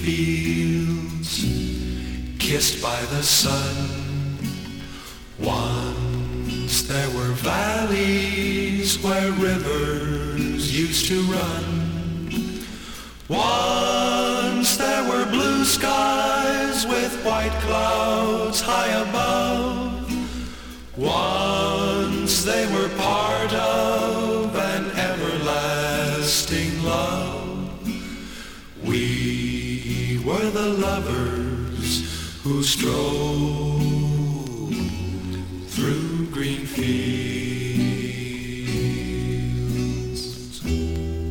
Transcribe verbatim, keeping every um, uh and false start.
fields, kissed by the sun. Once there were valleys where rivers used to run. Once there were blue skies with white clouds high above. Once they were part of an everlasting love. We were the lovers who strolled through green fields.